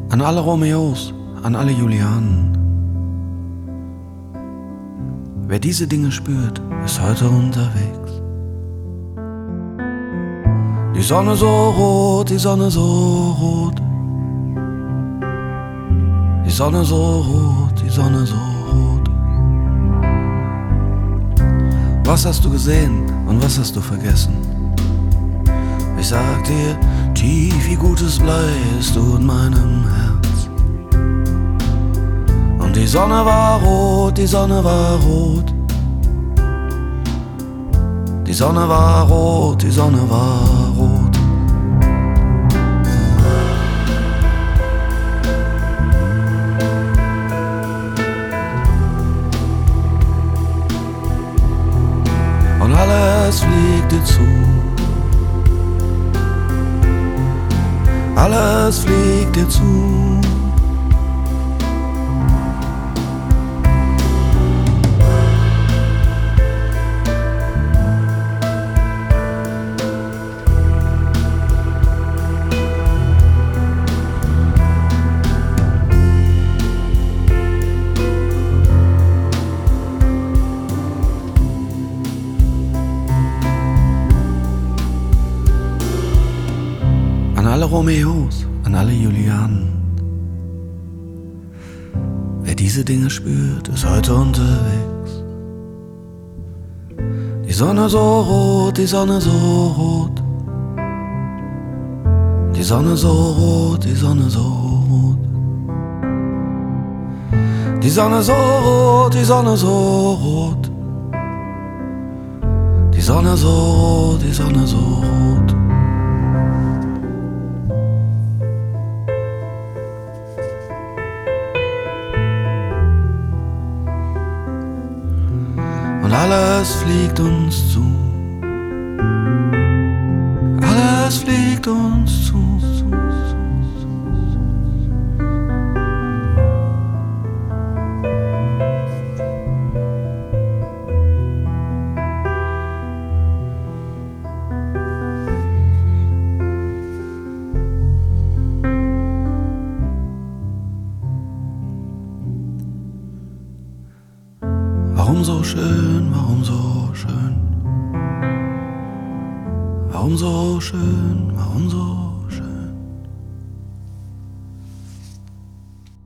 An alle Romeos, an alle Julianen. Wer diese Dinge spürt, ist heute unterwegs. Die Sonne so rot, die Sonne so rot. Die Sonne so rot, die Sonne so rot. Was hast du gesehen und was hast du vergessen? Ich sag dir, tief wie gutes Blei ist du in meinem Herz. Und die Sonne war rot, die Sonne war rot. Die Sonne war rot, die Sonne war rot. Und alles fliegt dir zu. Alles fliegt dir zu. An alle Romeos, an alle Julianen. Wer diese Dinge spürt, ist heute unterwegs. Die Sonne so rot, die Sonne so rot. Die Sonne so rot, die Sonne so rot. Die Sonne so rot, die Sonne so rot. Die Sonne so rot, die Sonne so rot. Und alles fliegt uns zu. Alles fliegt uns zu. Warum so schön, warum so schön? Warum so schön, warum so